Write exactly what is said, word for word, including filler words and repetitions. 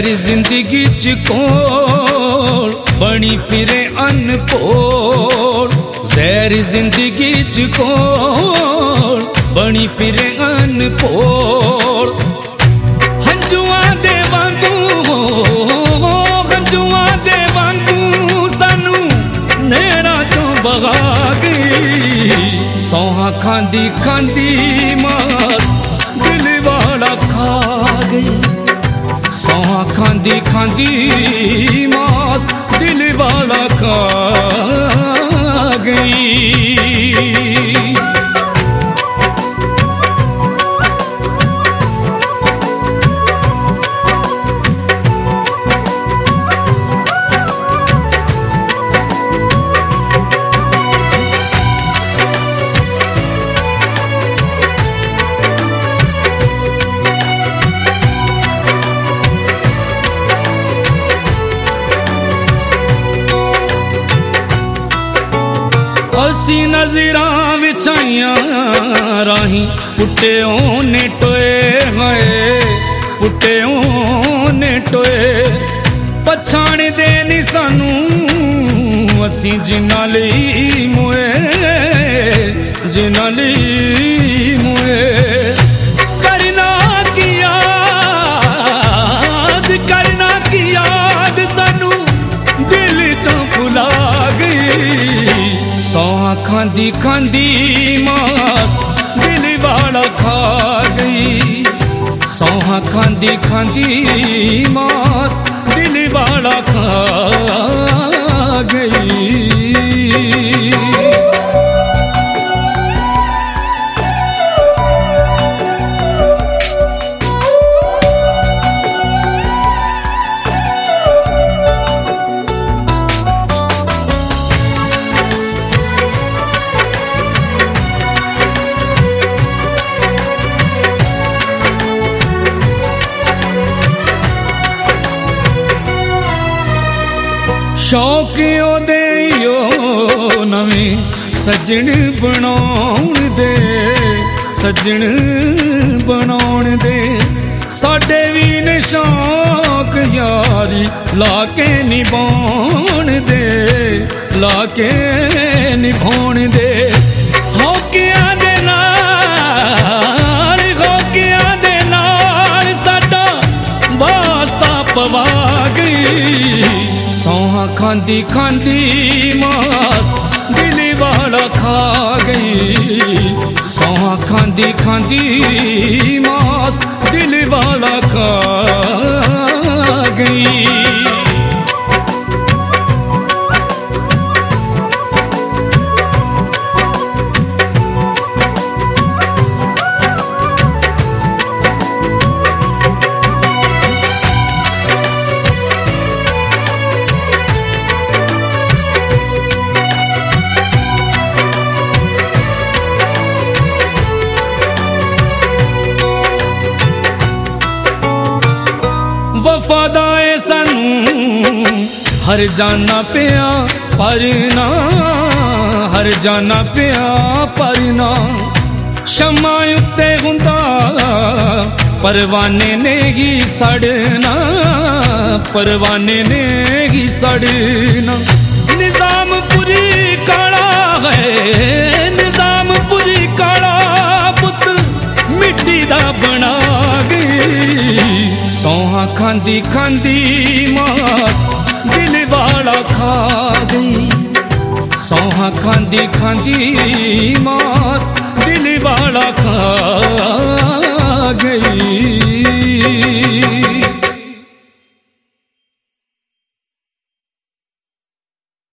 जहर जिंदगी च कोल बनी फिरे अनपोल। जहर जिंदगी च कोल बनी फिरे अनपोल। हंजुआ दे वांगू हंजुआ दे वांगू सानू नेड़ा चों बगा गई। सौहा खांदी खांदी मार दिल वाला खा गई। सौहा खांदी खांदी मास दिल वाला खा गई। असी नजरां विछाइयां राही पुट्टियों ने टोए है। पुट्टियों ने टोए पछाण दे नी सानू असी जिन्हां लई मोए जिन्हां लई मोए। करना की याद करना की याद सानू दिल चों भुला गई। सौहा खांदी खांदी मास दिल वाला खा गई। सौहा खांदी खांदी मास दिल वाला खा गई। शौक ओदे यो नवीं सजन बनाउण दे सजन बनाउण दे। साडे भी ने शौक यारी लाके निभाउण दे लाके निभाउण दे। होकियां दे नाल होकियां दे नाल साडा वास्ता पवा गई। सौहा खांदी खांदी मास दिल वाला खा गई। सौहा खांदी खांदी मास दिल वाला खा गई। वफादाए सानू हर जाना पिया पर ना हर जाना पिया पर ना। शमा उत्ते हुंदा परवाने ने ही सड़ना परवाने ने ही सड़ना। निजाम पूरी काला है निजाम पूरी काला पुत मिट्टी दा बना गई। सौहा खांदी खांदी मास दिल वाला खा गई। सौहा खांदी खांदी मास दिल वाला खा गई।